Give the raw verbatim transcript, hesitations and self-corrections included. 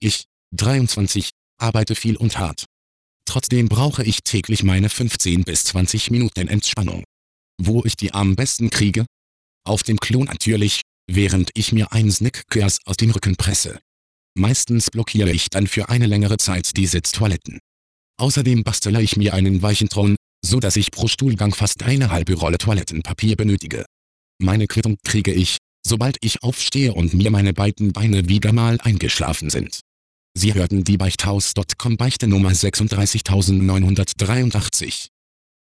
Ich, dreiundzwanzig, arbeite viel und hart. Trotzdem brauche ich täglich meine fünfzehn bis zwanzig Minuten Entspannung. Wo ich die am besten kriege? Auf dem Klo natürlich, während ich mir ein Snickers aus dem Rücken presse. Meistens blockiere ich dann für eine längere Zeit die Sitztoiletten. Außerdem bastele ich mir einen weichen Thron, so dass ich pro Stuhlgang fast eine halbe Rolle Toilettenpapier benötige. Meine Quittung kriege ich, sobald ich aufstehe und mir meine beiden Beine wieder mal eingeschlafen sind. Sie hörten die Beichthaus Punkt com Beichte Nummer sechsunddreißigtausendneunhundertdreiundachtzig.